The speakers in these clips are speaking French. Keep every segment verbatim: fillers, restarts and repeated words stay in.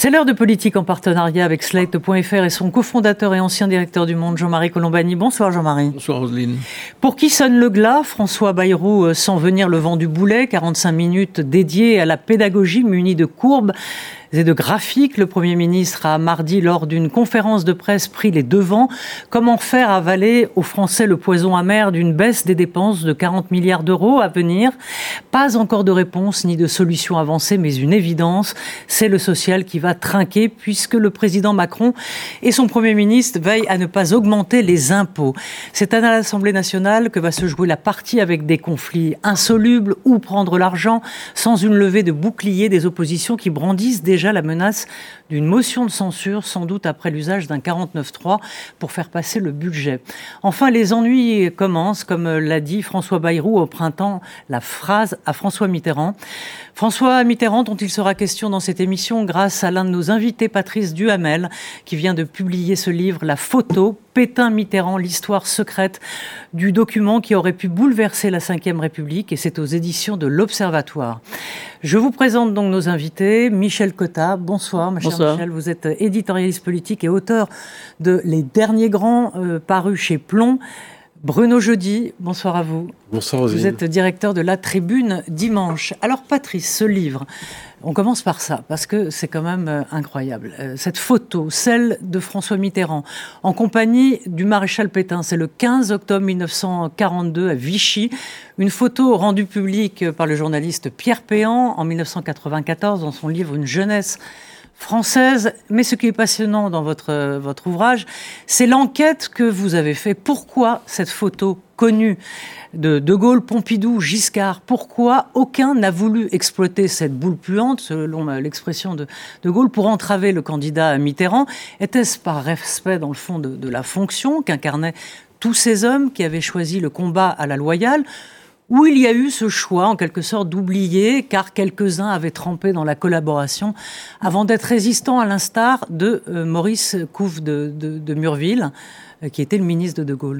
C'est l'heure de politique en partenariat avec Slate point F R et son cofondateur et ancien directeur du Monde, Jean-Marie Colombani. Bonsoir Jean-Marie. Bonsoir Roselyne. Pour qui sonne le glas, François Bayrou sent venir le vent du boulet, quarante-cinq minutes dédiées à la pédagogie munie de courbes et de graphiques. Le Premier ministre a mardi, lors d'une conférence de presse, pris les devants. Comment faire avaler aux Français le poison amer d'une baisse des dépenses de quarante milliards d'euros à venir? Pas encore de réponse ni de solution avancée, mais une évidence, c'est le social qui va trinquer puisque le président Macron et son Premier ministre veillent à ne pas augmenter les impôts. C'est à l'Assemblée nationale que va se jouer la partie avec des conflits insolubles. Où prendre l'argent sans une levée de bouclier des oppositions qui brandissent déjà la menace d'une motion de censure, sans doute après l'usage d'un quarante-neuf trois pour faire passer le budget. Enfin, les ennuis commencent, comme l'a dit François Bayrou au printemps, la phrase à François Mitterrand. François Mitterrand, dont il sera question dans cette émission grâce à l'un de nos invités, Patrice Duhamel, qui vient de publier ce livre, La photo, Pétain-Mitterrand, l'histoire secrète du document qui aurait pu bouleverser la cinquième République, et c'est aux éditions de l'Observatoire. Je vous présente donc nos invités. Michel Cotta, bonsoir, ma chère bonsoir. Michel. Vous êtes éditorialiste politique et auteur de Les Derniers Grands, euh, parus chez Plomb. Bruno Jeudi, bonsoir à vous. Bonsoir Roselyne. Vous êtes directeur de La Tribune Dimanche. Alors Patrice, ce livre, on commence par ça, parce que c'est quand même euh, incroyable. Euh, cette photo, celle de François Mitterrand, en compagnie du maréchal Pétain, c'est le quinze octobre mille neuf cent quarante-deux à Vichy. Une photo rendue publique par le journaliste Pierre Péan en mille neuf cent quatre-vingt-quatorze dans son livre Une jeunesse française. Mais ce qui est passionnant dans votre, votre ouvrage, c'est l'enquête que vous avez faite. Pourquoi cette photo connue de De Gaulle, Pompidou, Giscard, pourquoi aucun n'a voulu exploiter cette boule puante, selon l'expression de De Gaulle, pour entraver le candidat Mitterrand? Était-ce par respect, dans le fond, de, de la fonction qu'incarnaient tous ces hommes qui avaient choisi le combat à la loyale, où il y a eu ce choix, en quelque sorte, d'oublier, car quelques-uns avaient trempé dans la collaboration, avant d'être résistants, à l'instar de euh, Maurice Couve de, de, de Murville, euh, qui était le ministre de De Gaulle?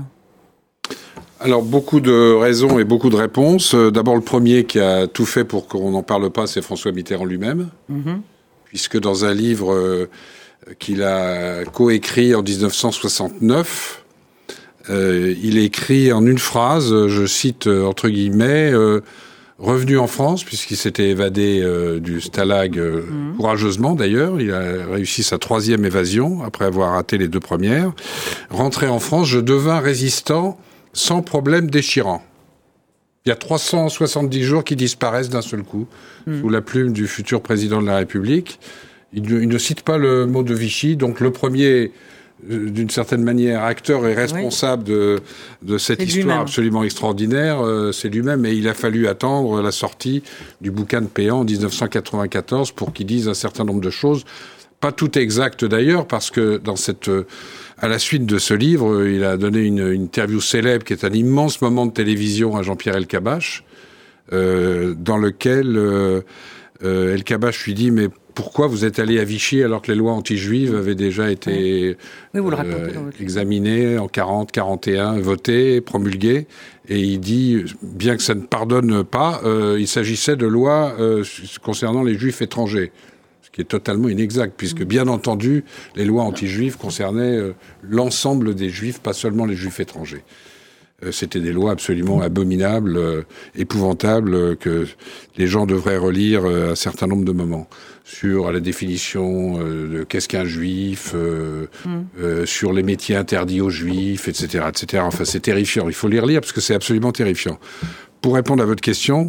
Alors, beaucoup de raisons et beaucoup de réponses. D'abord, le premier qui a tout fait pour qu'on n'en parle pas, c'est François Mitterrand lui-même, mmh. puisque dans un livre euh, qu'il a coécrit en dix-neuf cent soixante-neuf, Euh, il écrit en une phrase, je cite euh, entre guillemets, euh, revenu en France, puisqu'il s'était évadé euh, du Stalag euh, mmh. courageusement d'ailleurs, il a réussi sa troisième évasion après avoir raté les deux premières. Rentré en France, je devins résistant sans problème déchirant. Il y a trois cent soixante-dix jours qui disparaissent d'un seul coup, mmh. sous la plume du futur président de la République. Il ne, il ne cite pas le mot de Vichy, donc le premier, d'une certaine manière, acteur et responsable oui. de, de cette c'est histoire lui-même. Absolument extraordinaire, euh, c'est lui-même. Et il a fallu attendre la sortie du bouquin de Péan en dix-neuf cent quatre-vingt-quatorze pour qu'il dise un certain nombre de choses. Pas tout exact d'ailleurs, parce que dans cette, euh, à la suite de ce livre, il a donné une, une interview célèbre qui est un immense moment de télévision à Jean-Pierre Elkabbach, euh, dans lequel euh, euh, Elkabbach lui dit « Mais pourquoi vous êtes allé à Vichy alors que les lois anti-juives avaient déjà été oui, vous le euh, examinées en quarante, quarante et un, votées, promulguées ?» Et il dit, bien que ça ne pardonne pas, euh, il s'agissait de lois euh, concernant les juifs étrangers. Ce qui est totalement inexact, puisque bien entendu, les lois anti-juives concernaient euh, l'ensemble des juifs, pas seulement les juifs étrangers. Euh, c'était des lois absolument abominables, euh, épouvantables, euh, que les gens devraient relire euh, à un certain nombre de moments. Sur la définition euh, de qu'est-ce qu'un juif, euh, mm. euh, sur les métiers interdits aux juifs, et cetera, et cetera. Enfin, c'est terrifiant. Il faut les relire parce que c'est absolument terrifiant. Pour répondre à votre question,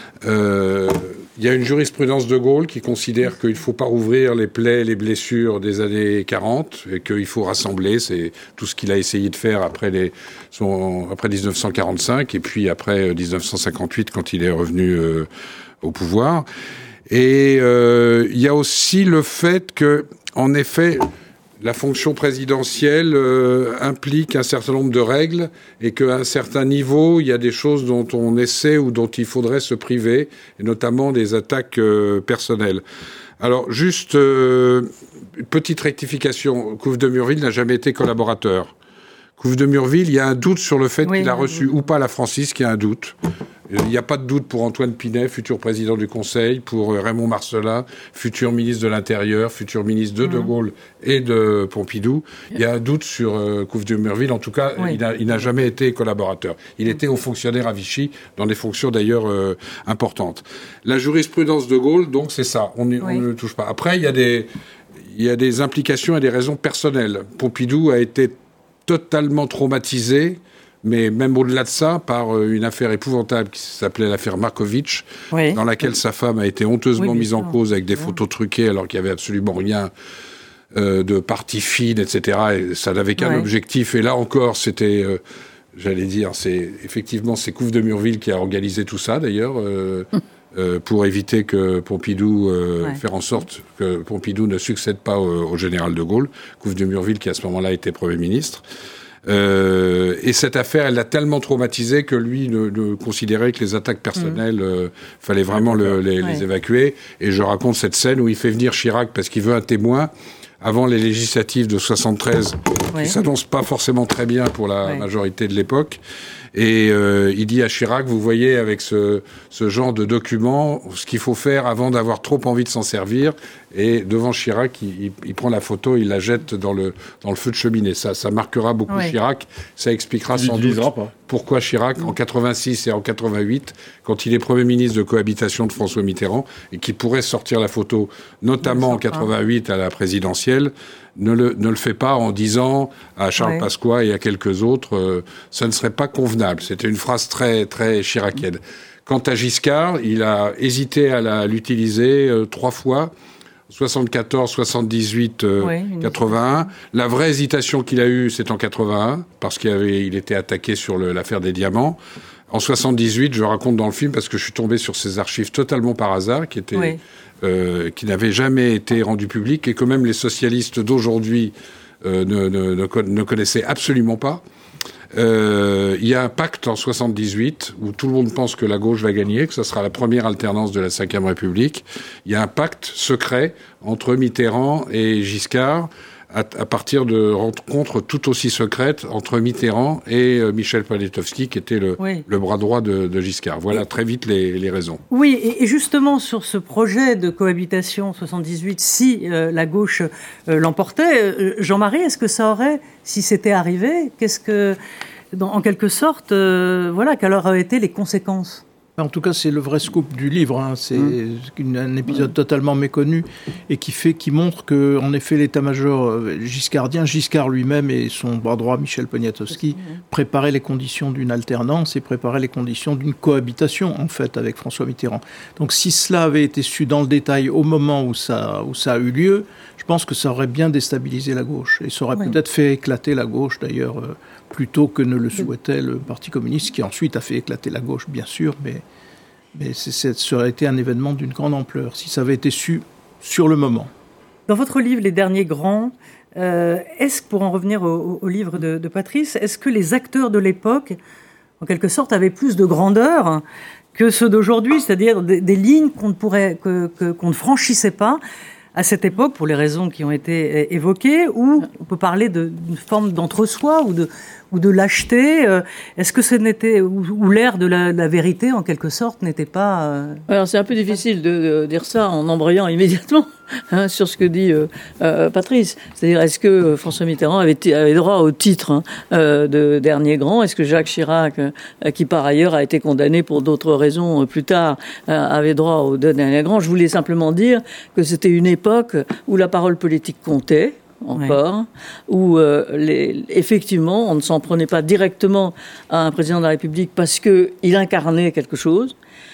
euh, il y a une jurisprudence de Gaulle qui considère qu'il ne faut pas rouvrir les plaies, les blessures des années quarante, et qu'il faut rassembler. C'est tout ce qu'il a essayé de faire après, les, son, après dix-neuf cent quarante-cinq et puis après dix-neuf cent cinquante-huit quand il est revenu euh, au pouvoir. Et euh, il y a aussi le fait que, en effet, la fonction présidentielle euh, implique un certain nombre de règles et qu'à un certain niveau, il y a des choses dont on essaie ou dont il faudrait se priver, et notamment des attaques euh, personnelles. Alors, juste euh, une petite rectification. Couve de Murville n'a jamais été collaborateur. Couve de Murville, il y a un doute sur le fait oui, qu'il a reçu oui. ou pas la Francisque, il y a un doute. Il n'y a pas de doute pour Antoine Pinet, futur président du Conseil, pour Raymond Marcellin, futur ministre de l'Intérieur, futur ministre de De Gaulle et de Pompidou. Il y a un doute sur euh, Couve de Murville. En tout cas, oui. il, a, il n'a jamais été collaborateur. Il était haut fonctionnaire à Vichy, dans des fonctions d'ailleurs euh, importantes. La jurisprudence de Gaulle, donc, c'est ça. On, oui. on ne le touche pas. Après, il y a des, il y a des implications et des raisons personnelles. Pompidou a été totalement traumatisé, mais même au-delà de ça, par une affaire épouvantable qui s'appelait l'affaire Markovitch, oui. dans laquelle sa femme a été honteusement oui, mise en cause avec des oui. photos truquées alors qu'il n'y avait absolument rien euh, de partie fine, et cetera. Et ça n'avait qu'un oui. objectif. Et là encore, c'était, euh, j'allais dire, c'est effectivement c'est Couve de Murville qui a organisé tout ça, d'ailleurs, euh, hum. euh, pour éviter que Pompidou, euh, ouais. faire en sorte que Pompidou ne succède pas au, au général de Gaulle. Couve de Murville qui, à ce moment-là, était Premier ministre. Euh, et cette affaire, elle l'a tellement traumatisé que lui ne, ne considérait que les attaques personnelles, euh, fallait vraiment le, les, ouais. les évacuer. Et je raconte cette scène où il fait venir Chirac parce qu'il veut un témoin avant les législatives de soixante-treize, ouais. qui s'annoncent pas forcément très bien pour la ouais. majorité de l'époque. Et euh, il dit à Chirac, vous voyez, avec ce, ce genre de document, ce qu'il faut faire avant d'avoir trop envie de s'en servir. Et devant Chirac, il, il, il prend la photo, il la jette dans le, dans le feu de cheminée. Ça, ça marquera beaucoup oui. Chirac. Ça expliquera sans doute pas. pourquoi Chirac, en quatre-vingt-six et en quatre-vingt-huit, quand il est Premier ministre de cohabitation de François Mitterrand, et qui pourrait sortir la photo, notamment en quatre-vingt-huit à la présidentielle, ne le, ne le fait pas en disant à Charles ouais. Pasqua et à quelques autres, euh, ça ne serait pas convenable. C'était une phrase très, très chiracienne. Quant à Giscard, il a hésité à, la, à l'utiliser euh, trois fois, soixante-quatorze, soixante-dix-huit, euh, oui, quatre-vingt-un. La vraie hésitation qu'il a eue, c'est en quatre-vingt-un, parce qu'il avait, il était attaqué sur le, l'affaire des diamants. En soixante-dix-huit, je raconte dans le film, parce que je suis tombé sur ces archives totalement par hasard, qui étaient... Oui. Euh, qui n'avait jamais été rendu public et que même les socialistes d'aujourd'hui euh, ne, ne, ne, ne connaissaient absolument pas. Euh, il y a un pacte en soixante-dix-huit où tout le monde pense que la gauche va gagner, que ce sera la première alternance de la cinquième République. Il y a un pacte secret entre Mitterrand et Giscard à, à partir de rencontres tout aussi secrètes entre Mitterrand et euh, Michel Poniatowski, qui était le, oui. le bras droit de, de Giscard. Voilà très vite les, les raisons. Oui, et justement sur ce projet de cohabitation soixante-dix-huit, si euh, la gauche euh, l'emportait, euh, Jean-Marie, est-ce que ça aurait, si c'était arrivé, qu'est-ce que, dans, en quelque sorte, euh, voilà, quelles auraient été les conséquences ? En tout cas, c'est le vrai scoop du livre. Hein. C'est mmh. un épisode mmh. totalement méconnu et qui fait, qui montre que, en effet, l'état-major giscardien, Giscard lui-même et son bras droit Michel Poniatowski, mmh. préparaient les conditions d'une alternance et préparaient les conditions d'une cohabitation, en fait, avec François Mitterrand. Donc, si cela avait été su dans le détail au moment où ça, où ça a eu lieu, je pense que ça aurait bien déstabilisé la gauche et ça aurait oui. peut-être fait éclater la gauche, d'ailleurs. Euh, plutôt que ne le souhaitait le Parti communiste, qui ensuite a fait éclater la gauche, bien sûr, mais, mais c'est, c'est, ça aurait été un événement d'une grande ampleur, si ça avait été su sur le moment. Dans votre livre, Les Derniers Grands, euh, est-ce, pour en revenir au, au livre de, de Patrice, est-ce que les acteurs de l'époque, en quelque sorte, avaient plus de grandeur que ceux d'aujourd'hui, c'est-à-dire des, des lignes qu'on ne, pourrait, que, que, qu'on ne franchissait pas à cette époque, pour les raisons qui ont été évoquées, où on peut parler de, d'une forme d'entre-soi ou de, ou de lâcheté. Est-ce que ce n'était, ou, ou l'ère de la, de la vérité, en quelque sorte, n'était pas... Euh... Alors, c'est un peu difficile de, de dire ça en embrayant immédiatement hein, sur ce que dit euh, euh, Patrice. C'est-à-dire, est-ce que François Mitterrand avait, t- avait droit au titre hein, euh, de dernier grand ? Est-ce que Jacques Chirac, euh, qui par ailleurs a été condamné pour d'autres raisons euh, plus tard, euh, avait droit au dernier grand ? Je voulais simplement dire que c'était une époque où la parole politique comptait, encore, oui. où euh, les, effectivement, on ne s'en prenait pas directement à un président de la République parce qu'il incarnait quelque chose.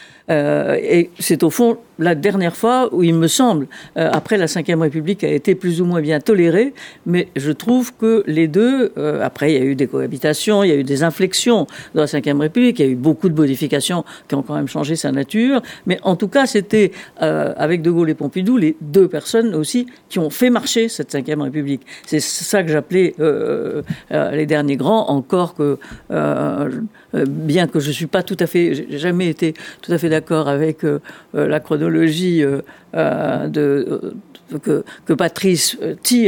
Euh, et c'est au fond la dernière fois où il me semble, euh, après la cinquième République a été plus ou moins bien tolérée, mais je trouve que les deux, euh, après il y a eu des cohabitations, il y a eu des inflexions dans la cinquième République, il y a eu beaucoup de modifications qui ont quand même changé sa nature, mais en tout cas c'était euh, avec De Gaulle et Pompidou les deux personnes aussi qui ont fait marcher cette cinquième République. C'est ça que j'appelais euh, euh, les derniers grands, encore que euh, euh, bien que je suis pas tout à fait, j'ai jamais été tout à fait d'accord avec euh, euh, la chronologie euh, euh, de, euh, que, que Patrice tire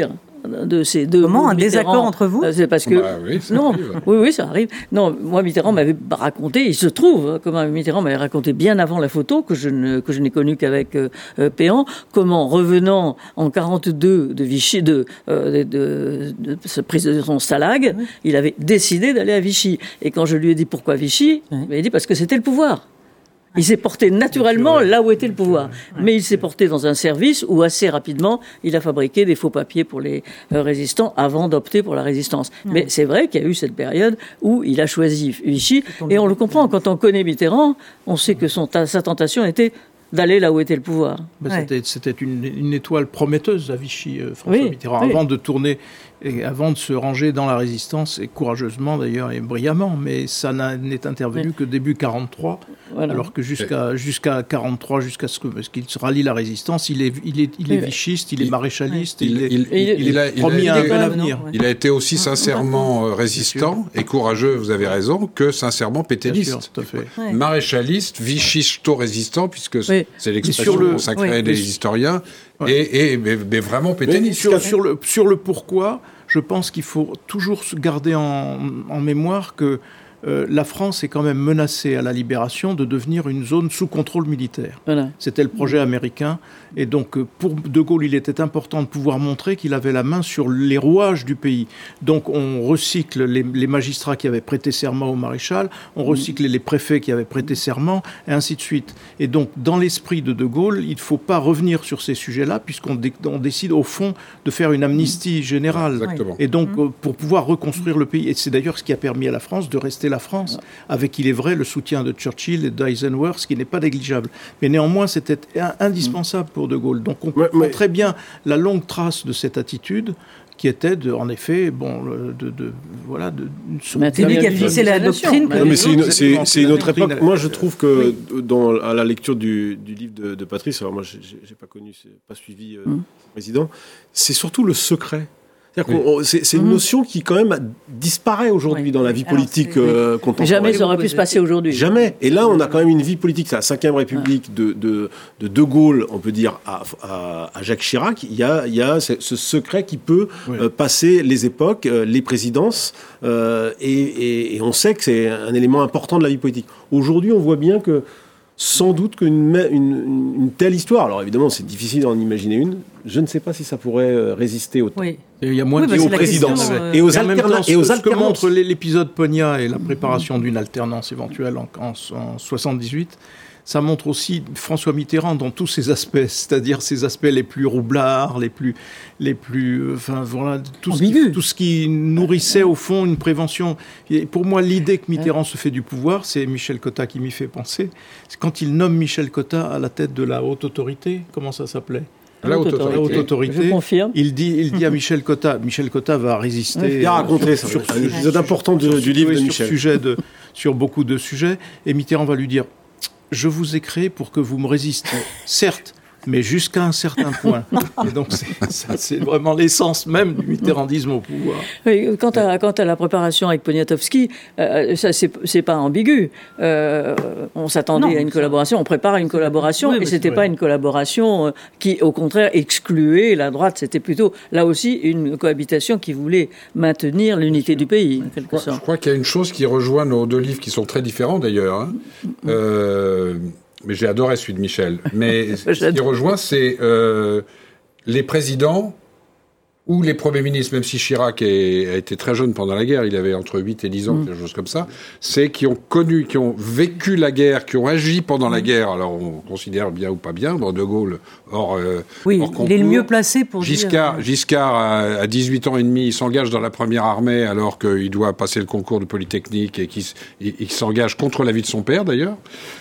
de ces deux. Comment, un Mitterrand, désaccord entre vous? C'est parce que bah, oui, ça non, arrive. oui, oui, ça arrive. Non, moi Mitterrand m'avait raconté, il se trouve, comment Mitterrand m'avait raconté bien avant la photo que je ne que je n'ai connue qu'avec euh, Péan, comment revenant en quarante-deux de Vichy, de euh, de, de, de, de prise de son stalag, oui. il avait décidé d'aller à Vichy. Et quand je lui ai dit pourquoi Vichy, oui. il m'a dit parce que c'était le pouvoir. Il s'est porté naturellement là où était le pouvoir. Mais il s'est porté dans un service où assez rapidement, il a fabriqué des faux papiers pour les résistants avant d'opter pour la résistance. Mmh. Mais c'est vrai qu'il y a eu cette période où il a choisi Vichy. Et on le comprend. Quand on connaît Mitterrand, on sait que son, sa tentation était d'aller là où était le pouvoir. Mais ouais. C'était, c'était une, une étoile prometteuse à Vichy, euh, François oui, Mitterrand, oui. avant de tourner, et avant de se ranger dans la résistance, et courageusement d'ailleurs, et brillamment, mais ça n'a, n'est intervenu oui. que début quarante-trois, voilà. alors que jusqu'à, jusqu'à quarante-trois, jusqu'à ce, que, ce qu'il se rallie la résistance, il est, il est, il est oui. vichiste, il, il est maréchaliste, il, il, est, il, il, il, il est promis à un bel avenir. Il a été aussi sincèrement résistant et courageux, vous avez raison, que sincèrement pétainiste. Bien sûr, tout à fait. Ouais. Maréchaliste, vichisto-résistant, puisque oui. c'est l'expression le, consacrée oui. des historiens, ouais. et, et mais, mais vraiment pétainiste. Sur, sur, le, sur le pourquoi, je pense qu'il faut toujours garder en, en mémoire que euh, la France est quand même menacée à la libération de devenir une zone sous contrôle militaire. Voilà. C'était le projet américain. Et donc, pour De Gaulle, il était important de pouvoir montrer qu'il avait la main sur les rouages du pays. Donc, on recycle les, les magistrats qui avaient prêté serment au maréchal, on recycle les préfets qui avaient prêté serment, et ainsi de suite. Et donc, dans l'esprit de De Gaulle, il ne faut pas revenir sur ces sujets-là, puisqu'on dé- on décide, au fond, de faire une amnistie générale. Exactement. Et donc, mmh. pour pouvoir reconstruire le pays. Et c'est d'ailleurs ce qui a permis à la France de rester la France, avec, il est vrai, le soutien de Churchill et d'Eisenhower, ce qui n'est pas négligeable. Mais néanmoins, c'était indispensable pour De Gaulle. Donc on comprend ouais, ouais. très bien la longue trace de cette attitude qui était, de, en effet, bon, de, de voilà, de. C'est lui qui a fixé la doctrine. Non, mais c'est une, c'est, c'est une autre époque. Moi, je trouve que oui. dans à la lecture du, du livre de, de Patrice, alors moi, j'ai, j'ai pas connu, pas suivi euh, mm. le président. C'est surtout le secret. C'est-à-dire oui. c'est, c'est une notion qui, quand même, disparaît aujourd'hui oui. dans la vie politique Alors, euh, contemporaine. Jamais ça aurait pu se passer aujourd'hui. Jamais. Et là, on a quand même une vie politique. C'est la cinquième République de, de, de De Gaulle, on peut dire, à, à, à Jacques Chirac. Il y a, il y a ce, ce secret qui peut oui. euh, passer les époques, euh, les présidences, euh, et, et, et on sait que c'est un élément important de la vie politique. Aujourd'hui, on voit bien que sans doute qu'une une, une telle histoire, alors évidemment c'est difficile d'en imaginer une, je ne sais pas si ça pourrait résister autant. Oui. Et il y a moins oui, de bah, aux présidences. Euh... Et aux alternances. Et aux ce que montre l'épisode Pognat et la préparation d'une alternance éventuelle en, en, en soixante-dix-huit, ça montre aussi François Mitterrand dans tous ses aspects, c'est-à-dire ses aspects les plus roublards, les plus, les plus, enfin voilà, tout ce, qui, tout ce qui nourrissait au fond une prévention. Et pour moi, l'idée que Mitterrand se fait du pouvoir, c'est Michel Cotta qui m'y fait penser. C'est quand il nomme Michel Cotta à la tête de la haute autorité. Comment ça s'appelait ? La haute autorité. La haute autorité. Je confirme. Il dit, il dit à Michel Cotta, Michel Cotta va résister. Il a raconté ça. C'est un épisode important du, du livre de Michel. Sujet de, sur beaucoup de sujets. Et Mitterrand va lui dire, je vous ai créé pour que vous me résistiez, certes, mais jusqu'à un certain point. Et donc, c'est, ça, c'est vraiment l'essence même du mitterrandisme au pouvoir. Oui, quant à, quant à la préparation avec Poniatowski, euh, ça, c'est, c'est pas ambigu. Euh, on s'attendait non, à une collaboration, on prépare une collaboration, oui, et c'était pas une collaboration qui, au contraire, excluait la droite. C'était plutôt, là aussi, une cohabitation qui voulait maintenir l'unité du pays, en quelque sorte. Je crois qu'il y a une chose qui rejoint nos deux livres, qui sont très différents, d'ailleurs. Hein. Euh... Mais j'ai adoré celui de Michel. Mais ce qui rejoint, c'est euh, les présidents ou les premiers ministres, même si Chirac est, a été très jeune pendant la guerre, il avait entre huit et dix ans, mmh. quelque chose comme ça, c'est qui ont connu, qui ont vécu la guerre, qui ont agi pendant mmh. la guerre. Alors on considère bien ou pas bien, bon, De Gaulle hors euh, Oui, hors concours. Il est le mieux placé pour Giscard, dire... Giscard, à, à dix-huit ans et demi, il s'engage dans la première armée alors qu'il doit passer le concours de Polytechnique et qu'il il, il s'engage contre l'avis de son père, d'ailleurs.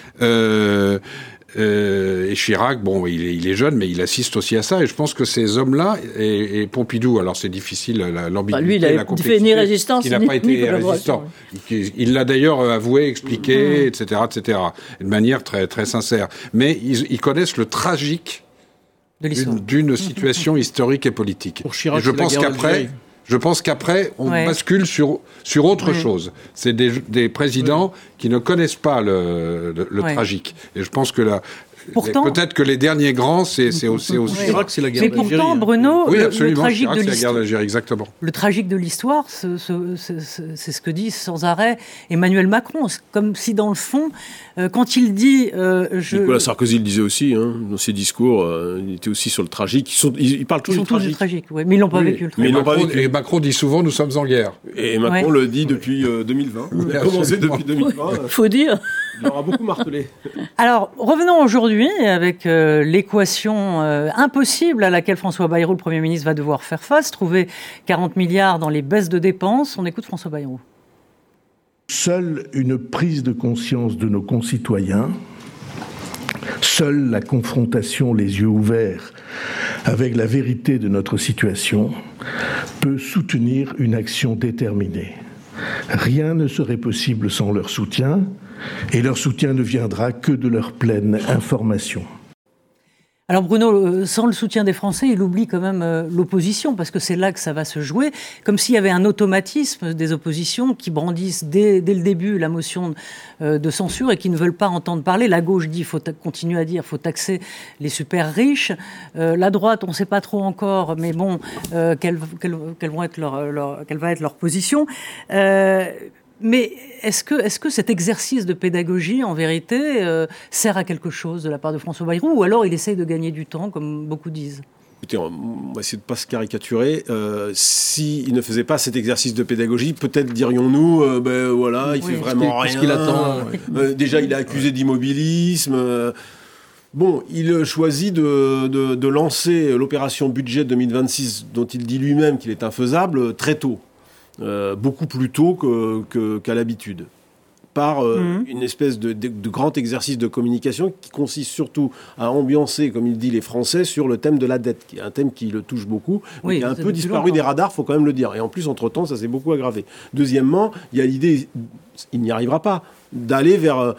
Euh, euh, et Chirac, bon, il est, il est jeune, mais il assiste aussi à ça. Et je pense que ces hommes-là, et, et Pompidou, alors c'est difficile, la, l'ambiguïté, bah lui, il a la complexité, fait ni résistance, il n'a pas été résistant. Il, il l'a d'ailleurs avoué, expliqué, mmh. et cetera, et cetera, de manière très, très sincère. Mais ils, ils connaissent le tragique de d'une, d'une situation historique et politique. Pour Chirac, et je pense qu'après. Je pense qu'après, on ouais. bascule sur, sur autre ouais. chose. C'est des, des présidents ouais. qui ne connaissent pas le, le, le ouais. tragique. Et je pense que là, Pourtant, peut-être que les derniers grands, c'est, c'est aussi... aussi... Oui. Chirac, c'est la guerre mais d'Algérie. pourtant, Bruno, oui, le, absolument. le tragique Chirac, de c'est la l'histoire, guerre d'Algérie, exactement. Le tragique de l'histoire, c'est, c'est, c'est, c'est ce que dit sans arrêt Emmanuel Macron. C'est comme si, dans le fond, euh, quand il dit... Euh, je... Nicolas Sarkozy le disait aussi, hein, dans ses discours, euh, il était aussi sur le tragique. Ils, sont, ils, ils parlent tous Ils sont du tous tragique. du tragique, ouais, mais ils l'ont pas Oui. vécu. Le Mais Et ils l'ont Macron, pas vécu. et Macron dit souvent, nous sommes en guerre. Et Macron Ouais. le dit depuis euh, deux mille vingt. Il a commencé depuis deux mille vingt. euh, Faut dire. Il aura beaucoup martelé. Alors, revenons aujourd'hui avec euh, l'équation euh, impossible à laquelle François Bayrou, le Premier ministre, va devoir faire face, trouver quarante milliards dans les baisses de dépenses. On écoute François Bayrou. Seule une prise de conscience de nos concitoyens, seule la confrontation les yeux ouverts avec la vérité de notre situation peut soutenir une action déterminée. Rien ne serait possible sans leur soutien, et leur soutien ne viendra que de leur pleine information. Alors Bruno, sans le soutien des Français, il oublie quand même euh, l'opposition, parce que c'est là que ça va se jouer, comme s'il y avait un automatisme des oppositions qui brandissent dès, dès le début la motion euh, de censure et qui ne veulent pas entendre parler. La gauche dit, il faut ta- continuer à dire, il faut taxer les super riches. Euh, la droite, on ne sait pas trop encore, mais bon, euh, quelle, quelle, quelle, vont être leur, leur, quelle va être leur position. Euh, Mais est-ce que, est-ce que cet exercice de pédagogie, en vérité, euh, sert à quelque chose de la part de François Bayrou, ou alors il essaye de gagner du temps, comme beaucoup disent ? Écoutez, on va essayer de ne pas se caricaturer. Euh, S'il ne faisait pas cet exercice de pédagogie, peut-être dirions-nous, euh, ben voilà, il Oui. fait vraiment Parce rien. qu'il attend, Euh, déjà, il est accusé d'immobilisme. Euh, Bon, il choisit de, de, de lancer l'opération budget deux mille vingt-six, dont il dit lui-même qu'il est infaisable, très tôt. Euh, beaucoup plus tôt que, que, qu'à l'habitude, par euh, mmh. une espèce de, de, de grand exercice de communication qui consiste surtout à ambiancer, comme il dit, les Français sur le thème de la dette, qui est un thème qui le touche beaucoup, oui, mais qui a un peu disparu longtemps. Des radars, il faut quand même le dire. Et en plus, entre-temps, ça s'est beaucoup aggravé. Deuxièmement, il y a l'idée, il n'y arrivera pas, d'aller vers... Euh,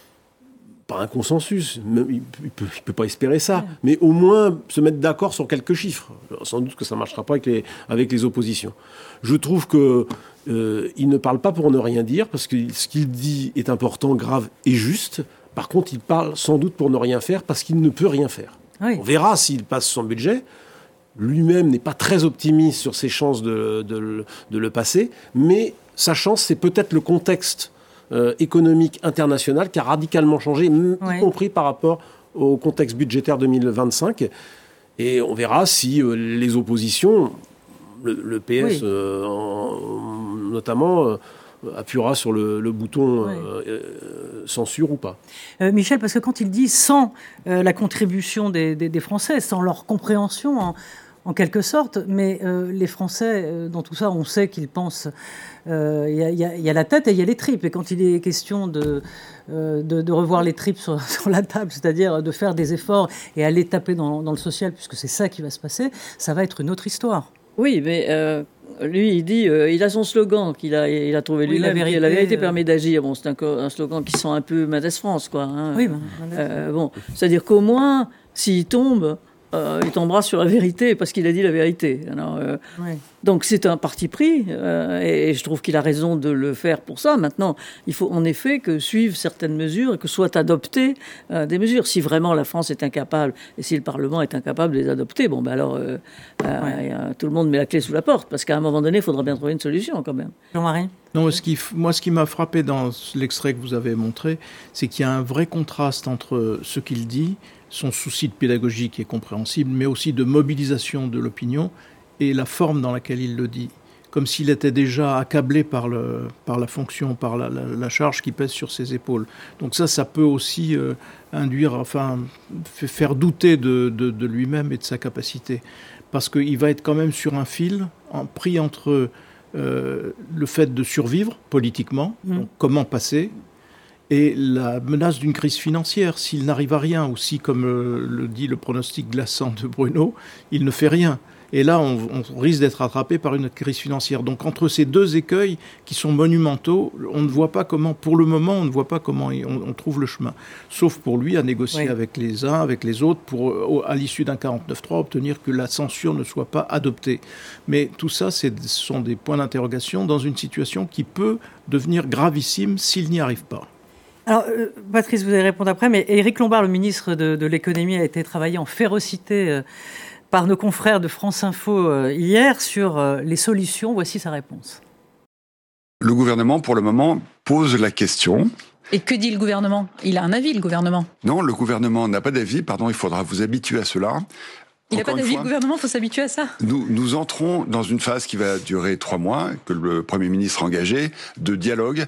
pas un consensus, même, il ne peut, peut pas espérer ça, ouais. mais au moins se mettre d'accord sur quelques chiffres. Alors, sans doute que ça ne marchera pas avec les, avec les oppositions. Je trouve qu'il euh, ne parle pas pour ne rien dire, parce que ce qu'il dit est important, grave et juste. Par contre, il parle sans doute pour ne rien faire, parce qu'il ne peut rien faire. Oui. On verra s'il passe son budget. Lui-même n'est pas très optimiste sur ses chances de, de, de le passer, mais sa chance, c'est peut-être le contexte Euh, économique international qui a radicalement changé, m- ouais. y compris par rapport au contexte budgétaire deux mille vingt-cinq. Et on verra si euh, les oppositions, le, le P S oui. euh, en, notamment, euh, appuiera sur le, le bouton ouais. euh, euh, censure ou pas. Euh, Michel, parce que quand il dit sans euh, la contribution des, des, des Français, sans leur compréhension en, en quelque sorte, mais euh, les Français, euh, dans tout ça, on sait qu'ils pensent... Il euh, y, y, y a la tête et il y a les tripes. Et quand il est question de, euh, de, de revoir les tripes sur, sur la table, c'est-à-dire de faire des efforts et aller taper dans, dans le social, puisque c'est ça qui va se passer, ça va être une autre histoire. Oui, mais euh, lui, il dit, euh, il a son slogan qu'il a, il a trouvé lui-même. Oui, la vérité, la vérité euh... permet d'agir. Bon, c'est un, un slogan qui sent un peu Mendès France, quoi. Hein. Oui, ben, euh, bon, c'est-à-dire qu'au moins, s'il tombe... Euh, il tombera sur la vérité parce qu'il a dit la vérité. Alors, euh, oui. Donc c'est un parti pris euh, et, et je trouve qu'il a raison de le faire pour ça. Maintenant, il faut en effet que suivent certaines mesures et que soient adoptées euh, des mesures. Si vraiment la France est incapable et si le Parlement est incapable de les adopter, bon ben alors euh, ouais. euh, tout le monde met la clé sous la porte parce qu'à un moment donné, il faudra bien trouver une solution quand même. Jean-Marie ? Non, ce qui, moi, ce qui m'a frappé dans l'extrait que vous avez montré, c'est qu'il y a un vrai contraste entre ce qu'il dit, son souci de pédagogie qui est compréhensible, mais aussi de mobilisation de l'opinion, et la forme dans laquelle il le dit, comme s'il était déjà accablé par, le, par la fonction, par la, la, la charge qui pèse sur ses épaules. Donc ça, ça peut aussi euh, induire, enfin, faire douter de, de, de lui-même et de sa capacité, parce qu'il va être quand même sur un fil, en, pris entre euh, le fait de survivre politiquement, mmh. donc comment passer, et la menace d'une crise financière. S'il n'arrive à rien, ou si, comme euh, le dit le pronostic glaçant de Bruno, il ne fait rien. Et là, on, on risque d'être attrapé par une crise financière. Donc, entre ces deux écueils qui sont monumentaux, on ne voit pas comment, pour le moment, on ne voit pas comment on, on trouve le chemin. Sauf pour lui, à négocier oui. avec les uns, avec les autres, pour, à l'issue d'un quarante-neuf trois, obtenir que la censure ne soit pas adoptée. Mais tout ça, c'est, ce sont des points d'interrogation dans une situation qui peut devenir gravissime s'il n'y arrive pas. Alors, euh, Patrice, vous allez répondre après, mais Éric Lombard, le ministre de, de l'économie, a été travaillé en férocité euh, par nos confrères de France Info euh, hier sur euh, les solutions. Voici sa réponse. Le gouvernement, pour le moment, pose la question. Et que dit le gouvernement ? Il a un avis, le gouvernement ? Non, le gouvernement n'a pas d'avis. Pardon, il faudra vous habituer à cela. Il n'a pas d'avis, le gouvernement, il faut s'habituer à ça. Nous, nous entrons dans une phase qui va durer trois mois, que le Premier ministre a engagé, de dialogue.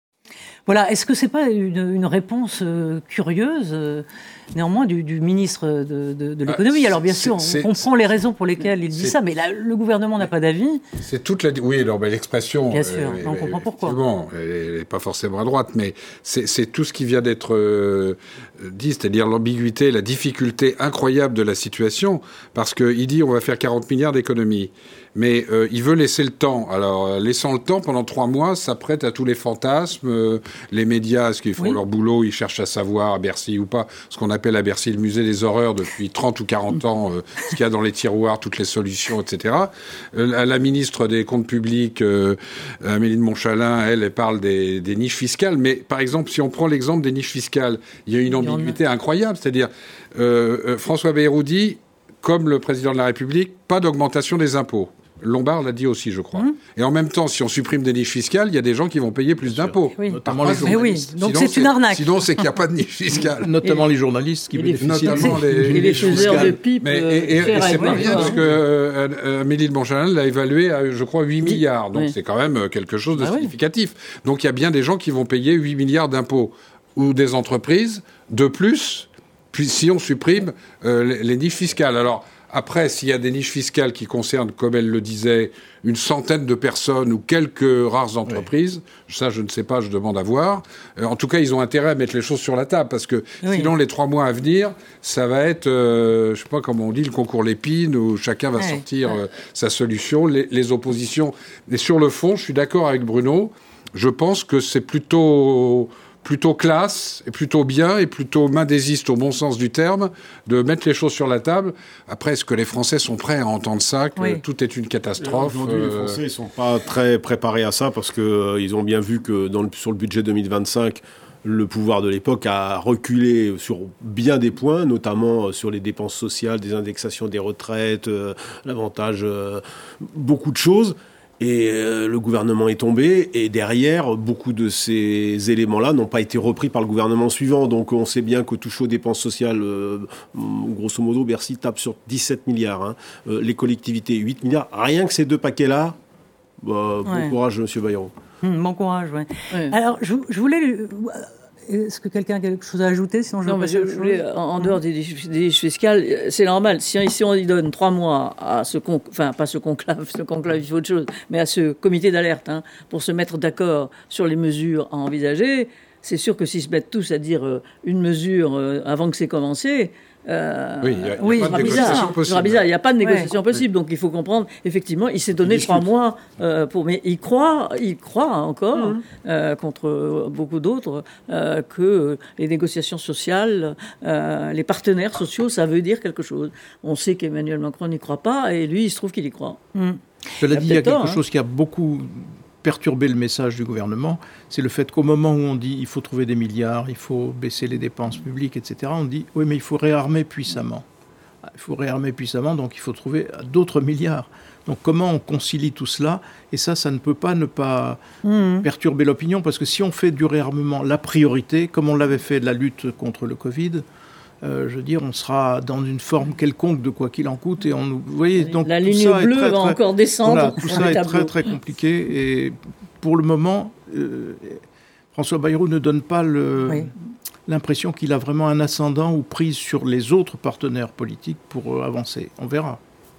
Voilà, est-ce que c'est pas une, une réponse euh, curieuse, euh, néanmoins, du, du ministre de, de, de l'économie ? Alors bien sûr, on comprend les raisons pour lesquelles il dit ça, mais là, le gouvernement n'a pas d'avis. C'est toute la... Oui, alors ben, l'expression... Bien sûr, euh, on comprend pourquoi. Bon, elle n'est pas forcément à droite, mais c'est, c'est tout ce qui vient d'être euh, dit, c'est-à-dire l'ambiguïté, la difficulté incroyable de la situation, parce qu'il dit on va faire quarante milliards d'économies. Mais euh, il veut laisser le temps. Alors, euh, laissant le temps, pendant trois mois, ça prête à tous les fantasmes. Euh, les médias, est-ce qu'ils font oui. leur boulot ? Ils cherchent à savoir, à Bercy ou pas, ce qu'on appelle à Bercy le musée des horreurs depuis trente ou quarante ans, euh, ce qu'il y a dans les tiroirs, toutes les solutions, et cetera. Euh, la, la ministre des Comptes publics, euh, Amélie de Montchalin, elle, elle parle des, des niches fiscales. Mais, par exemple, si on prend l'exemple des niches fiscales, il y a une ambiguïté incroyable. C'est-à-dire, euh, euh, François Bayrou dit, comme le président de la République, pas d'augmentation des impôts. Lombard l'a dit aussi, je crois. Mmh. Et en même temps, si on supprime des niches fiscales, il y a des gens qui vont payer plus d'impôts. Oui. Notamment ah, les journalistes. Oui. Donc sinon, c'est une arnaque. Sinon, c'est qu'il n'y a pas de niche fiscale. Notamment et les journalistes qui bénéficient. Notamment les, et les faiseurs de pipe. Mais, et, et, et c'est pas rien, parce que euh, Amélie de Montchalin l'a évalué à, je crois, huit milliards. Donc oui. c'est quand même quelque chose de ah, significatif. Oui. Donc il y a bien des gens qui vont payer huit milliards d'impôts. Ou des entreprises de plus, puis si on supprime euh, les, les niches fiscales. Alors, après, s'il y a des niches fiscales qui concernent, comme elle le disait, une centaine de personnes ou quelques rares entreprises, oui. ça, je ne sais pas, je demande à voir. Euh, en tout cas, ils ont intérêt à mettre les choses sur la table, parce que oui. sinon, les trois mois à venir, ça va être, euh, je sais pas comment on dit, le concours Lépine, où chacun va oui. sortir euh, sa solution, les, les oppositions. Et sur le fond, je suis d'accord avec Bruno, je pense que c'est plutôt... plutôt classe, et plutôt bien, et plutôt mendésiste au bon sens du terme, de mettre les choses sur la table. Après, est-ce que les Français sont prêts à entendre ça, que oui. tout est une catastrophe ? Aujourd'hui, euh... les Français ne sont pas très préparés à ça, parce qu'ils euh, ont bien vu que dans le, sur le budget deux mille vingt-cinq, le pouvoir de l'époque a reculé sur bien des points, notamment sur les dépenses sociales, des indexations des retraites, euh, l'avantage, euh, beaucoup de choses. Et euh, le gouvernement est tombé, et derrière, beaucoup de ces éléments-là n'ont pas été repris par le gouvernement suivant. Donc on sait bien que touché aux dépenses sociales, euh, grosso modo, Bercy tape sur dix-sept milliards. Hein. Euh, les collectivités, huit milliards. Rien que ces deux paquets-là, bah, ouais. bon courage, monsieur Bayrou. Mmh, bon courage, oui. Ouais. Alors, je, je voulais... Est-ce que quelqu'un a quelque chose à ajouter ? Sinon je non, mais je voulais, en, en dehors des niches fiscales, c'est normal. Si, si on y donne trois mois à ce con, enfin pas ce conclave, ce conclave il faut autre chose, mais à ce comité d'alerte hein, pour se mettre d'accord sur les mesures à envisager, c'est sûr que s'ils se mettent tous à dire euh, une mesure euh, avant que c'est commencé. Euh, oui, il y a, oui, y a pas de négociation possible. Bizarre. Il n'y a pas de négociation ouais. possible, donc il faut comprendre. Effectivement, il s'est donné il trois mois euh, pour, mais il croit, il croit encore, mmh. euh, contre beaucoup d'autres, euh, que les négociations sociales, euh, les partenaires sociaux, ça veut dire quelque chose. On sait qu'Emmanuel Macron n'y croit pas, et lui, il se trouve qu'il y croit. Mmh. Cela dit, il y a quelque tort, chose hein. qui a beaucoup perturber le message du gouvernement, c'est le fait qu'au moment où on dit il faut trouver des milliards, il faut baisser les dépenses publiques, et cetera, on dit oui mais il faut réarmer puissamment. Il faut réarmer puissamment, donc il faut trouver d'autres milliards. Donc comment on concilie tout cela ? Et ça, ça ne peut pas ne pas mmh. perturber l'opinion, parce que si on fait du réarmement la priorité, comme on l'avait fait de la lutte contre le Covid, Euh, je veux dire, on sera dans une forme quelconque de quoi qu'il en coûte. Et on, vous voyez, donc la tout ligne ça bleue est très, va très, encore descendre. Voilà, tout ça est tableaux. très très compliqué. Et pour le moment, euh, François Bayrou ne donne pas le, oui. l'impression qu'il a vraiment un ascendant ou prise sur les autres partenaires politiques pour euh, avancer. On verra.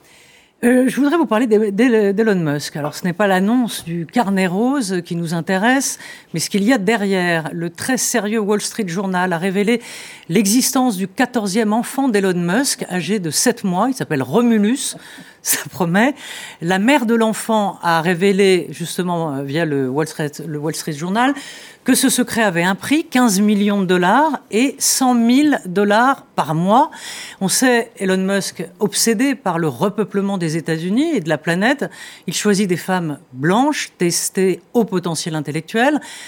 Euh, je voudrais vous parler d'Elon Musk. Alors, ce n'est pas l'annonce du carnet rose qui nous intéresse, mais ce qu'il y a derrière. Le très sérieux Wall Street Journal a révélé l'existence du quatorzième enfant d'Elon Musk, âgé de sept mois. Il s'appelle Romulus. Ça promet. La mère de l'enfant a révélé, justement, via le Wall Street, le Wall Street Journal, que ce secret avait un prix, quinze millions de dollars et cent mille dollars par mois. On sait, Elon Musk, obsédé par le repeuplement des États-Unis et de la planète, il choisit des femmes blanches, testées au potentiel intellectuel.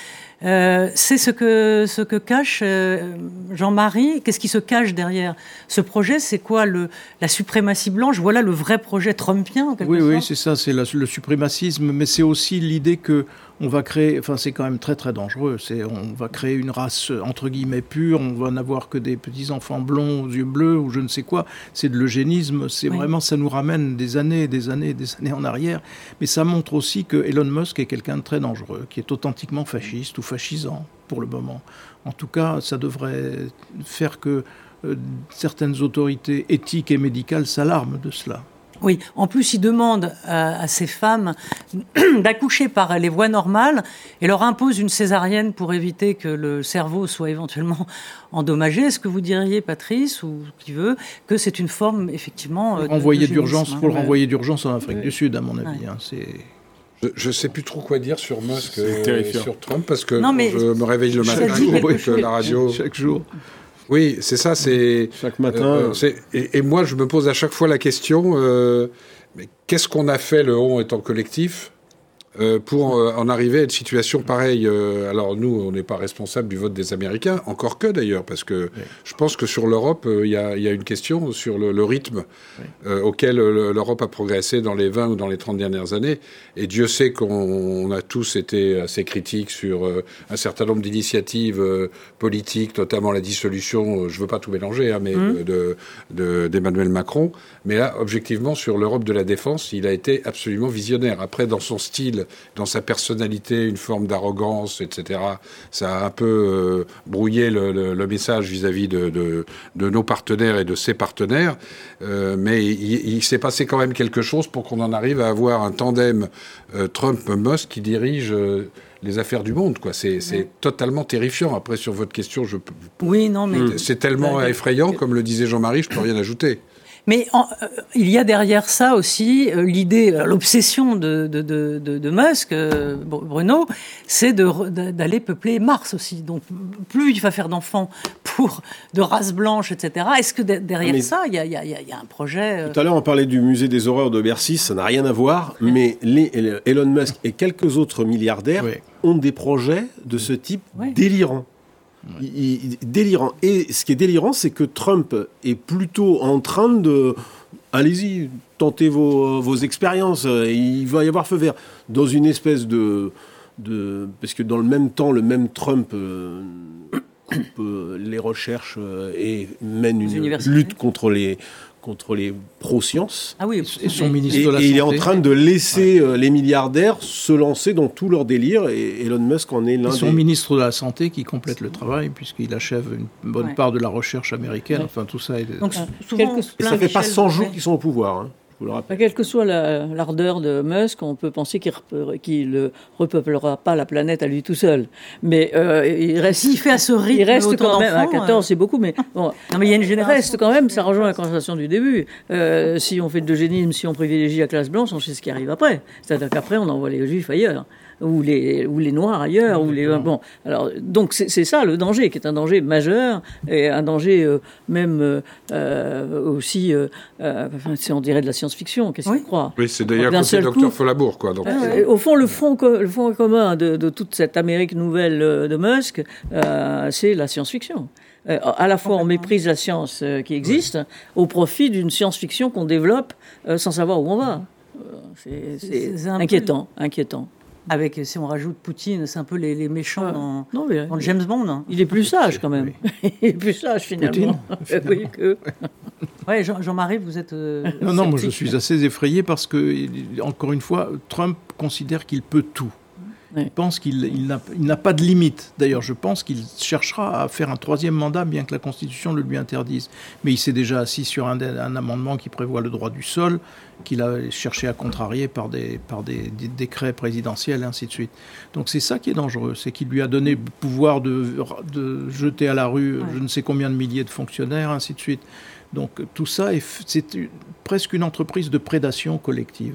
Euh, c'est ce que, ce que cache euh, Jean-Marie. Qu'est-ce qui se cache derrière ce projet? C'est quoi le, la suprématie blanche? Voilà le vrai projet trumpien, en quelque oui, sorte. Oui, c'est ça, c'est la, le suprémacisme, mais c'est aussi l'idée que on va créer, enfin c'est quand même très très dangereux, c'est, on va créer une race entre guillemets pure, on va n'avoir que des petits-enfants blonds aux yeux bleus ou je ne sais quoi, c'est de l'eugénisme, c'est oui. Vraiment, ça nous ramène des années, des années, des années en arrière, mais ça montre aussi que Elon Musk est quelqu'un de très dangereux, qui est authentiquement fasciste ou fascisant pour le moment. En tout cas, ça devrait faire que euh, certaines autorités éthiques et médicales s'alarment de cela. Oui, en plus, il demande à, à ces femmes d'accoucher par les voies normales et leur impose une césarienne pour éviter que le cerveau soit éventuellement endommagé. Est-ce que vous diriez, Patrice, ou qui veut, que c'est une forme, effectivement, de renvoyer d'urgence, hein, pour le ouais. renvoyer d'urgence en Afrique ouais. du Sud, à mon avis. Ouais. Hein, c'est... Je ne sais plus trop quoi dire sur Musk et sur Trump, parce que non, mais je me réveille le matin avec la radio. Chaque jour. Oui, c'est ça, c'est... Chaque matin... Euh, c'est, et, et moi, je me pose à chaque fois la question, euh, mais qu'est-ce qu'on a fait, le on étant collectif, euh, pour euh, en arriver à une situation pareille? euh, Alors, nous, on n'est pas responsable du vote des Américains, encore que, d'ailleurs, parce que oui. je pense que sur l'Europe, il y, y a une question sur le, le rythme oui. euh, auquel le, l'Europe a progressé dans les vingt ou dans les trente dernières années. Et Dieu sait qu'on a tous été assez critiques sur euh, un certain nombre d'initiatives euh, politiques, notamment la dissolution, euh, je ne veux pas tout mélanger, hein, mais mmh. de, de, d'Emmanuel Macron. Mais là, objectivement, sur l'Europe de la défense, il a été absolument visionnaire. Après, dans son style, dans sa personnalité, une forme d'arrogance, et cetera, ça a un peu euh, brouillé le, le, le message vis-à-vis de, de, de nos partenaires et de ses partenaires. Euh, mais il, il s'est passé quand même quelque chose pour qu'on en arrive à avoir un tandem euh, Trump-Musk qui dirige... Euh, les affaires du monde, quoi. C'est, c'est ouais. totalement terrifiant. Après, sur votre question, je peux... Oui, non, mais... C'est, c'est tellement ouais, effrayant, ouais. comme le disait Jean-Marie, je ne peux rien ajouter. Mais en, euh, il y a derrière ça aussi euh, l'idée, euh, l'obsession de, de, de, de, de Musk, euh, Bruno, c'est de, de, d'aller peupler Mars aussi. Donc, plus il va faire d'enfants pour de race blanche, et cetera. Est-ce que de, derrière mais ça, il y a, y, a, y a un projet... Euh... Tout à l'heure, on parlait du musée des horreurs de Bercy, ça n'a rien à voir, oui. mais les, Elon Musk et quelques autres milliardaires oui. ont des projets de ce type oui. délirants. Ouais. Il, il, délirant. Et ce qui est délirant, c'est que Trump est plutôt en train de... Allez-y, tentez vos, vos expériences, il va y avoir feu vert. Dans une espèce de... de parce que dans le même temps, le même Trump euh, coupe euh, les recherches euh, et mène une lutte contre les... contre les pro-sciences. Ah oui, et son ministre et, de la et Santé. il est en train de laisser ouais. les milliardaires se lancer dans tout leur délire, et Elon Musk en est l'un et son des... ministre de la Santé qui complète le travail, puisqu'il achève une bonne ouais. part de la recherche américaine. Ouais. Enfin, tout ça est... Donc, souvent, ça ne fait pas cent jours qu'ils sont au pouvoir, hein. Quelle que soit la, l'ardeur de Musk, on peut penser qu'il ne repeuplera pas la planète à lui tout seul. Mais euh, il reste, il fait à ce rythme, il reste quand même à quatorze, euh... c'est beaucoup, mais bon, non, mais il y a une génération. Il reste quand même, ça rejoint la conversation du début. Euh, si on fait de l'eugénisme, si on privilégie la classe blanche, on sait ce qui arrive après. C'est-à-dire qu'après, on envoie les juifs ailleurs. Ou les, ou les noirs ailleurs, ou les bon. Alors donc c'est, c'est ça le danger, qui est un danger majeur et un danger euh, même euh, aussi, euh, euh, si on dirait de la science-fiction. Qu'est-ce oui. qu'on croit? Oui, c'est d'ailleurs comme c'est docteur Follabour, quoi. Donc. Euh, au fond, le fond, le fond commun de, de toute cette Amérique nouvelle de Musk, euh, c'est la science-fiction. Euh, à la fois, on méprise la science euh, qui existe, oui. au profit d'une science-fiction qu'on développe euh, sans savoir où on va. Euh, c'est, c'est, c'est inquiétant, peu... inquiétant. Avec, si on rajoute Poutine, c'est un peu les, les méchants ah, dans, non, mais, dans le James Bond. Hein. Il est plus sage quand même. Oui. Il est plus sage finalement. Poutine, oui, que... ouais, Jean, Jean-Marie, vous êtes. Euh, non, non, moi je suis assez effrayé parce que, encore une fois, Trump considère qu'il peut tout. Il pense qu'il il n'a, il n'a pas de limite. D'ailleurs, je pense qu'il cherchera à faire un troisième mandat, bien que la Constitution le lui interdise. Mais il s'est déjà assis sur un, un amendement qui prévoit le droit du sol, qu'il a cherché à contrarier par des, par des, des décrets présidentiels, et ainsi de suite. Donc c'est ça qui est dangereux, c'est qu'il lui a donné le pouvoir de, de jeter à la rue ouais. je ne sais combien de milliers de fonctionnaires, ainsi de suite. Donc tout ça, est, c'est une, presque une entreprise de prédation collective.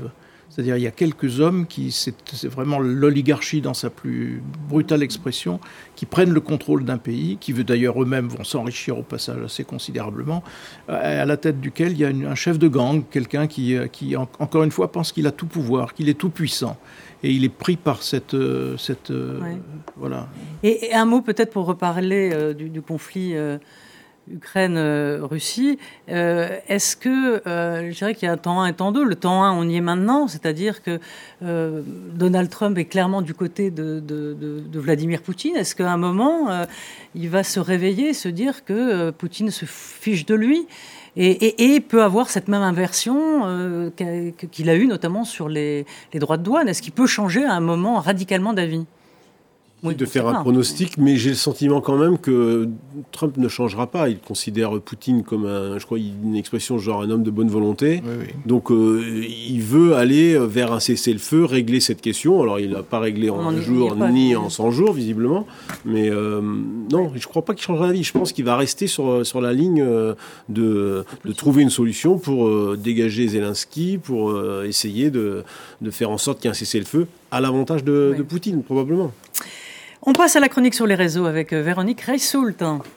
C'est-à-dire il y a quelques hommes qui, c'est, c'est vraiment l'oligarchie dans sa plus brutale expression, qui prennent le contrôle d'un pays, qui veut d'ailleurs eux-mêmes vont s'enrichir au passage assez considérablement, à la tête duquel il y a une, un chef de gang, quelqu'un qui, qui en, encore une fois pense qu'il a tout pouvoir, qu'il est tout puissant. Et il est pris par cette... cette ouais. voilà. Et, et un mot peut-être pour reparler euh, du, du conflit euh, Ukraine-Russie. Euh, est-ce que, euh, je dirais qu'il y a un temps un et temps deux. Le temps un, on y est maintenant, c'est-à-dire que euh, Donald Trump est clairement du côté de, de, de, de Vladimir Poutine. Est-ce qu'à un moment, euh, il va se réveiller, se dire que euh, Poutine se fiche de lui et, et, et peut avoir cette même inversion euh, qu'il a eue notamment sur les, les droits de douane? Est-ce qu'il peut changer à un moment radicalement d'avis? Oui, de faire un pronostic, mais j'ai le sentiment quand même que Trump ne changera pas. Il considère Poutine comme un, je crois, une expression genre un homme de bonne volonté. Oui, oui. Donc, euh, il veut aller vers un cessez-le-feu, régler cette question. Alors, il n'a pas réglé en un jour ni en cent jours, visiblement. Mais euh, non, je ne crois pas qu'il changera d'avis. Je pense qu'il va rester sur, sur la ligne de, de trouver une solution pour euh, dégager Zelensky, pour euh, essayer de, de faire en sorte qu'il y ait un cessez-le-feu à l'avantage de, oui. de Poutine, probablement. On passe à la chronique sur les réseaux avec Véronique Reissoult.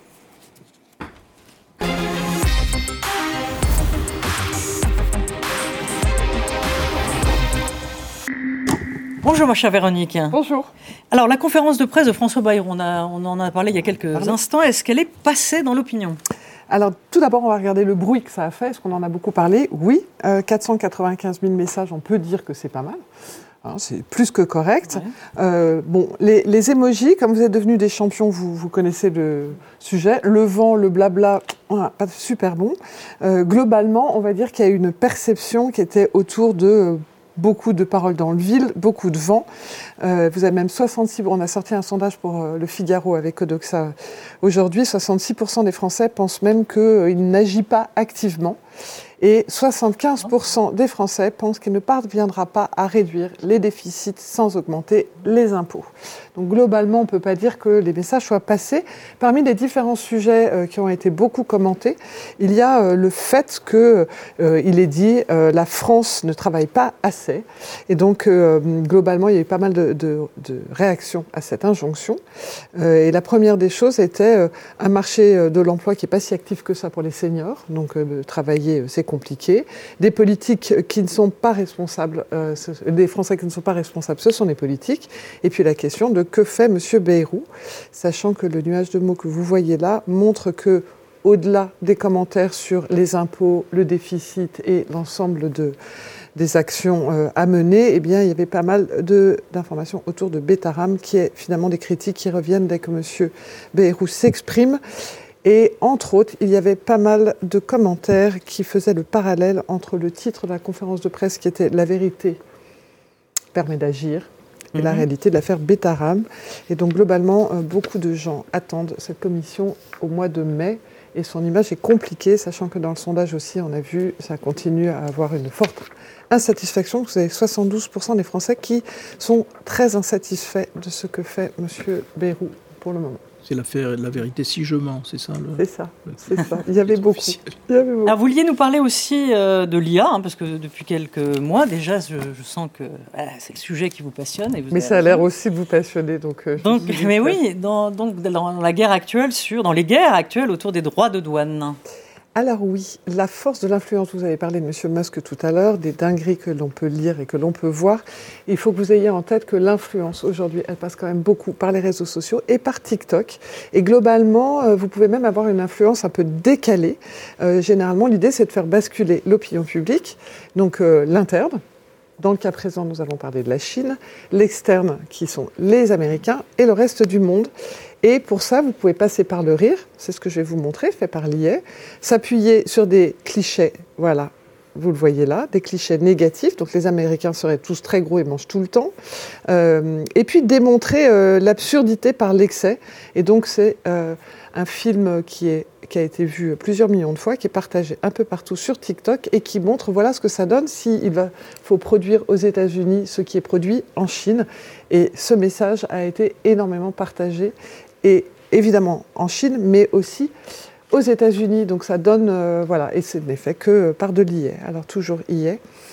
Bonjour ma chère Véronique. Bonjour. Alors la conférence de presse de François Bayrou, on, a, on en a parlé il y a quelques Pardon. instants, est-ce qu'elle est passée dans l'opinion ? Alors tout d'abord on va regarder le bruit que ça a fait, est-ce qu'on en a beaucoup parlé ? Oui, euh, quatre cent quatre-vingt-quinze mille messages, on peut dire que c'est pas mal. Hein, c'est plus que correct. Ouais. Euh, bon, les, les emojis, comme vous êtes devenus des champions, vous, vous connaissez le sujet. Le vent, le blabla, voilà, pas super bon. Euh, globalement, on va dire qu'il y a une perception qui était autour de euh, beaucoup de paroles dans le vide, beaucoup de vent. Euh, vous avez même soixante-six... On a sorti un sondage pour euh, le Figaro avec Odoxa aujourd'hui. soixante-six pour cent des Français pensent même qu'il euh, n'agit pas activement. Et soixante-quinze pour cent des Français pensent qu'il ne parviendra pas à réduire les déficits sans augmenter les impôts. Donc globalement, on ne peut pas dire que les messages soient passés. Parmi les différents sujets euh, qui ont été beaucoup commentés, il y a euh, le fait qu'il euh, est dit euh, la France ne travaille pas assez. Et donc euh, globalement, il y a eu pas mal de, de, de réactions à cette injonction. Euh, et la première des choses était euh, un marché de l'emploi qui n'est pas si actif que ça pour les seniors. Donc euh, travailler, euh, c'est compliqué. Des politiques qui ne sont pas responsables, euh, ce, des Français qui ne sont pas responsables, ce sont les politiques. Et puis la question de que fait M. Bayrou, sachant que le nuage de mots que vous voyez là montre que, au-delà des commentaires sur les impôts, le déficit et l'ensemble de, des actions euh, à mener, eh bien, il y avait pas mal de, d'informations autour de Betaram, qui est finalement des critiques qui reviennent dès que M. Bayrou s'exprime. Et entre autres, il y avait pas mal de commentaires qui faisaient le parallèle entre le titre de la conférence de presse qui était « La vérité permet d'agir » et mmh. la réalité de l'affaire Betaram. Et donc globalement, euh, beaucoup de gens attendent cette commission au mois de mai. Et son image est compliquée, sachant que dans le sondage aussi, on a vu, ça continue à avoir une forte insatisfaction. Vous avez soixante-douze pour cent des Français qui sont très insatisfaits de ce que fait M. Bayrou pour le moment. C'est l'affaire de la vérité si je mens, c'est ça le... C'est ça, c'est ça. Il y avait beaucoup. Il y avait beaucoup. Alors, vous vouliez nous parler aussi euh, de l'I A, hein, parce que depuis quelques mois, déjà, je, je sens que euh, c'est le sujet qui vous passionne. Et vous mais ça a l'air aussi de vous passionner. Donc, euh, donc mais oui, dans, donc, dans la guerre actuelle, sur, dans les guerres actuelles autour des droits de douane. Alors oui, la force de l'influence, vous avez parlé de M. Musk tout à l'heure, des dingueries que l'on peut lire et que l'on peut voir. Il faut que vous ayez en tête que l'influence, aujourd'hui, elle passe quand même beaucoup par les réseaux sociaux et par TikTok. Et globalement, vous pouvez même avoir une influence un peu décalée. Euh, généralement, l'idée, c'est de faire basculer l'opinion publique, donc euh, l'interne. Dans le cas présent, nous allons parler de la Chine, l'externe, qui sont les Américains, et le reste du monde. Et pour ça, vous pouvez passer par le rire, c'est ce que je vais vous montrer, fait par l'I A, s'appuyer sur des clichés, voilà, vous le voyez là, des clichés négatifs, donc les Américains seraient tous très gros et mangent tout le temps, euh, et puis démontrer euh, l'absurdité par l'excès. Et donc c'est euh, un film qui est qui a été vu plusieurs millions de fois, qui est partagé un peu partout sur TikTok et qui montre voilà ce que ça donne s'il va faut produire aux États-Unis ce qui est produit en Chine. Et ce message a été énormément partagé, et évidemment en Chine, mais aussi aux États-Unis. Donc ça donne, euh, voilà, et ce n'est fait que par de l'I A. Alors toujours I A.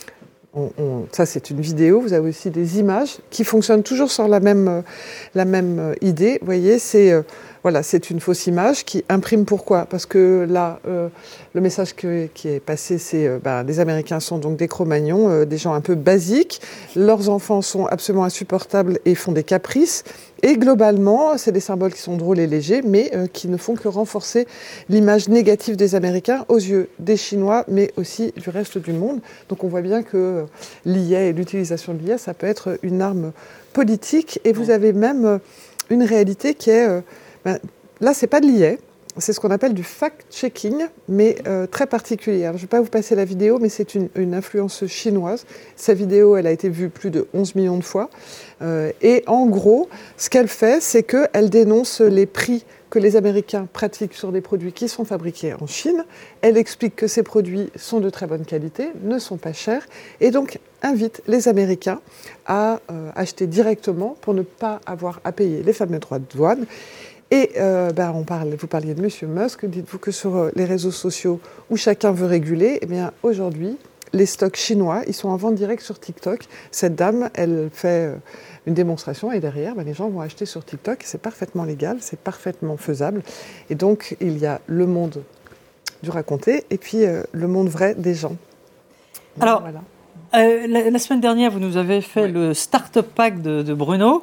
On, on, ça, c'est une vidéo. Vous avez aussi des images qui fonctionnent toujours sur la même, euh, la même euh, idée. Vous voyez, c'est, euh, voilà, c'est une fausse image qui imprime. Pourquoi ? Parce que là, euh, le message que, qui est passé, c'est euh, ben, les Américains sont donc des Cro-Magnons, euh, des gens un peu basiques. Leurs enfants sont absolument insupportables et font des caprices. Et globalement, c'est des symboles qui sont drôles et légers, mais euh, qui ne font que renforcer l'image négative des Américains aux yeux des Chinois, mais aussi du reste du monde. Donc on voit bien que euh, l'I A et l'utilisation de l'I A, ça peut être une arme politique. Et vous avez même euh, une réalité qui est... Euh, ben, là, c'est pas de l'I A, c'est ce qu'on appelle du fact-checking, mais euh, très particulier. Alors, je ne vais pas vous passer la vidéo, mais c'est une, une influenceuse chinoise. Sa vidéo, elle a été vue plus de onze millions de fois. Euh, et en gros, ce qu'elle fait, c'est qu'elle dénonce les prix que les Américains pratiquent sur des produits qui sont fabriqués en Chine. Elle explique que ces produits sont de très bonne qualité, ne sont pas chers, et donc invite les Américains à euh, acheter directement pour ne pas avoir à payer les fameux droits de douane. Et euh, ben, on parle, vous parliez de M. Musk, dites-vous que sur les réseaux sociaux où chacun veut réguler, eh bien aujourd'hui, les stocks chinois, ils sont en vente directe sur TikTok. Cette dame, elle fait une démonstration et derrière, ben, les gens vont acheter sur TikTok. C'est parfaitement légal, c'est parfaitement faisable. Et donc, il y a le monde du raconté et puis euh, le monde vrai des gens. Donc, alors, voilà. Euh, la, la semaine dernière, vous nous avez fait oui. le Startup Pack de, de Bruno,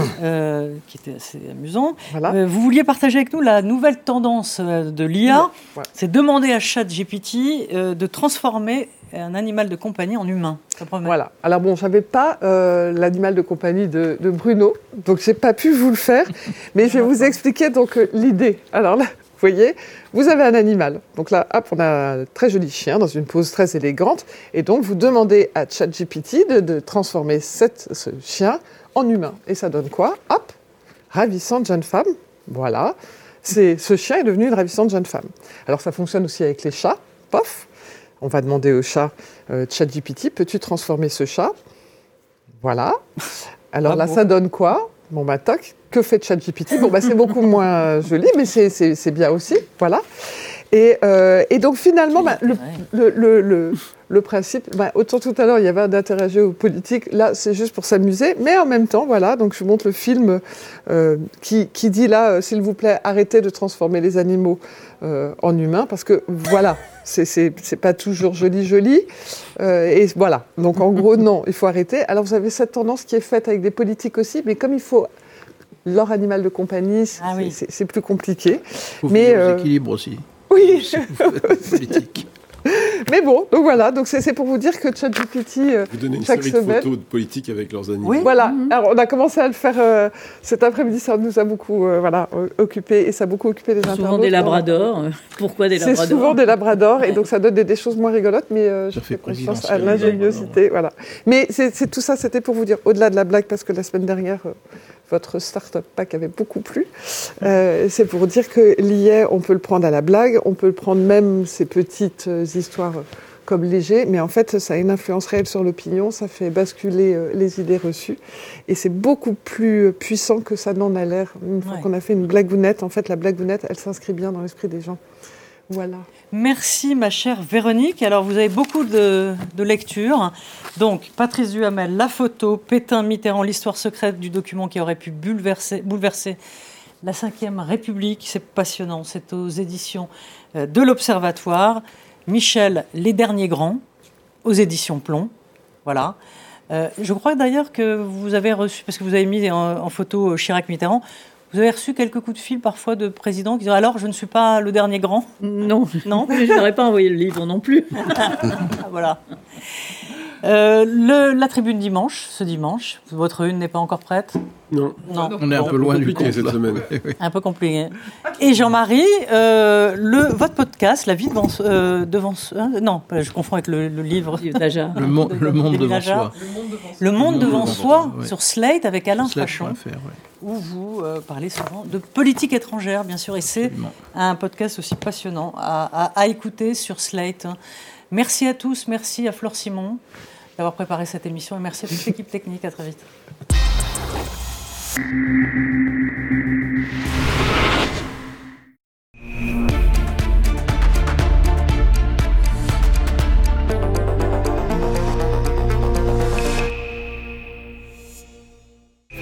euh, qui était assez amusant. Voilà. Euh, vous vouliez partager avec nous la nouvelle tendance de l'I A, ouais. c'est demander à ChatGPT euh, de transformer un animal de compagnie en humain. Voilà. Alors bon, je n'avais pas euh, l'animal de compagnie de, de Bruno, donc je n'ai pas pu vous le faire, mais je vais vous expliquer donc euh, l'idée. Alors là, vous voyez, vous avez un animal. Donc là, hop, on a un très joli chien dans une pose très élégante. Et donc, vous demandez à ChatGPT de, de transformer cette, ce chien en humain. Et ça donne quoi ? Hop, ravissante jeune femme. Voilà. C'est, ce chien est devenu une ravissante jeune femme. Alors, ça fonctionne aussi avec les chats. Pof. On va demander au chat, euh, ChatGPT, peux-tu transformer ce chat ? Voilà. Alors ah là, bon. Ça donne quoi ? Bon, bah, toc. Que fait ChatGPT ? Bon, bah, c'est beaucoup moins joli, mais c'est, c'est, c'est bien aussi. Voilà. Et, euh, et donc, finalement, bah, le, le, le, le, le principe, bah, autant tout à l'heure, il y avait un intérêt géopolitique. Là, c'est juste pour s'amuser. Mais en même temps, voilà. Donc, je vous montre le film euh, qui, qui dit là, euh, s'il vous plaît, arrêtez de transformer les animaux euh, en humains. Parce que, voilà, c'est, c'est, c'est pas toujours joli, joli. Euh, et voilà. Donc, en gros, non, il faut arrêter. Alors, vous avez cette tendance qui est faite avec des politiques aussi. Mais comme il faut... leur animal de compagnie, c'est, ah oui. c'est, c'est plus compliqué. Il faut mais euh... équilibre aussi. Oui. Politique. Mais bon, donc voilà, donc c'est, c'est pour vous dire que ChatGPT, euh, vous donnez une chaque série semaine, de photos de politique avec leurs animaux. Oui, voilà. Mm-hmm. Alors on a commencé à le faire euh, cet après-midi, ça nous a beaucoup, euh, voilà, occupé et ça a beaucoup occupé les internautes. Souvent des labradors. Pourquoi des labradors ? C'est souvent des labradors et donc ça donne des, des choses moins rigolotes, mais euh, je fais confiance à l'ingéniosité, voilà. Mais c'est, c'est tout ça, c'était pour vous dire au-delà de la blague, parce que la semaine dernière. Euh, Votre Startup Pack avait beaucoup plu. Euh, c'est pour dire que l'I A, on peut le prendre à la blague, on peut le prendre même ces petites euh, histoires euh, comme léger, mais en fait, ça a une influence réelle sur l'opinion, ça fait basculer euh, les idées reçues, et c'est beaucoup plus puissant que ça n'en a l'air. Une fois ouais. qu'on a fait une blagounette, en fait, la blagounette, elle s'inscrit bien dans l'esprit des gens. Voilà. Merci ma chère Véronique. Alors vous avez beaucoup de, de lectures. Donc Patrice Duhamel, La photo, Pétain, Mitterrand, l'histoire secrète du document qui aurait pu bouleverser, bouleverser la cinquième République. C'est passionnant. C'est aux éditions de l'Observatoire. Michel, Les Derniers Grands, aux éditions Plomb. Voilà. Euh, je crois d'ailleurs que vous avez reçu, parce que vous avez mis en, en photo Chirac-Mitterrand, vous avez reçu quelques coups de fil parfois de présidents qui disent « Alors, je ne suis pas le dernier grand ?» Non, non, je n'aurais pas envoyé le livre non plus. Voilà. Euh, le, la tribune dimanche, ce dimanche, votre une n'est pas encore prête ? Non. non. On est un bon, peu loin du compte cette semaine. Un peu compliqué. Et Jean-Marie, euh, le, votre podcast, La vie devant... Euh, devant euh, non, je confonds avec le, le livre d'Aja. Le, mo- le monde devant soi. Le monde devant soi, ouais. Sur Slate, avec Alain Frachon, ouais. où vous euh, parlez souvent de politique étrangère, bien sûr. Et c'est Absolument. Un podcast aussi passionnant à, à, à écouter sur Slate. Merci à tous, merci à Flore Simon d'avoir préparé cette émission et merci à toute l'équipe technique. À très vite.